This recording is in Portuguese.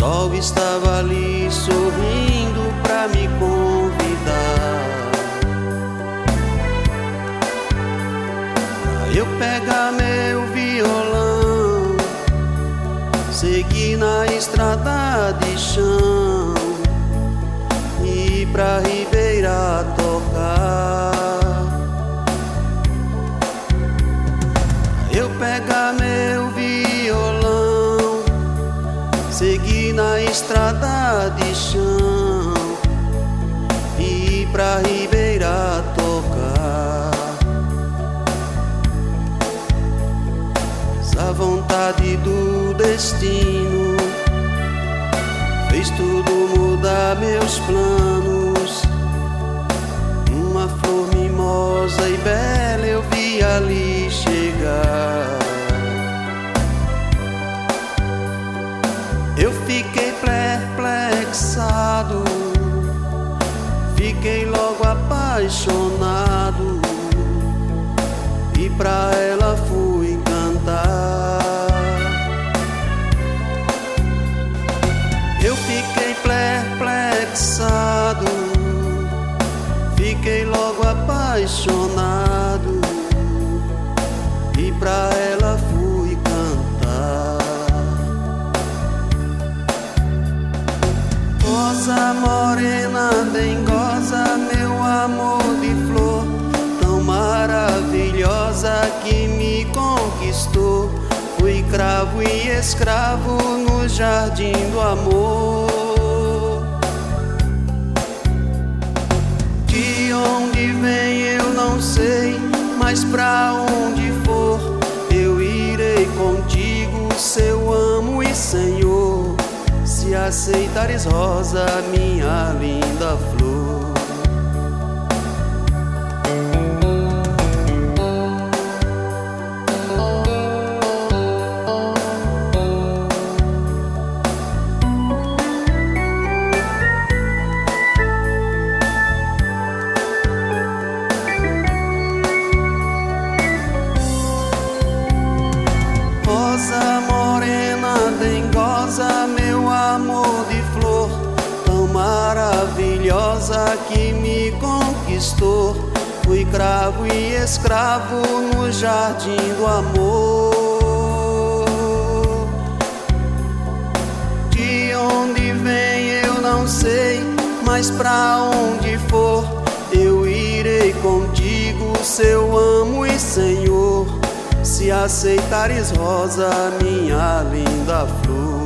sol estava ali sorrindo pra me convidar, pra eu pegar meu violão, seguir na estrada de chão e pra Ribeira tocar. Eu pegar meu violão, seguir na estrada de chão e pra Ribeira tocar. Mas a vontade do destino fez tudo mudar meus planos. Uma flor mimosa e bela eu vi ali chegar. Eu fiquei perplexado, fiquei logo apaixonado e pra ela fui cantar. Eu fiquei perplexado, fiquei logo apaixonado e pra ela fui cantar. Rosa morena, dengosa, meu amor de flor, tão maravilhosa que me conquistou. Fui cravo e escravo no jardim do amor. De onde vem eu não sei, mas pra onde for eu irei contigo, seu amo e senhor. Se aceitares, rosa, minha linda flor. Rosa morena, dengosa, meu amor de flor, tão maravilhosa que me conquistou. Fui cravo e escravo no jardim do amor. De onde vem eu não sei, mas pra onde for eu irei contigo, seu amo e senhor. Se aceitares, rosa, minha linda flor.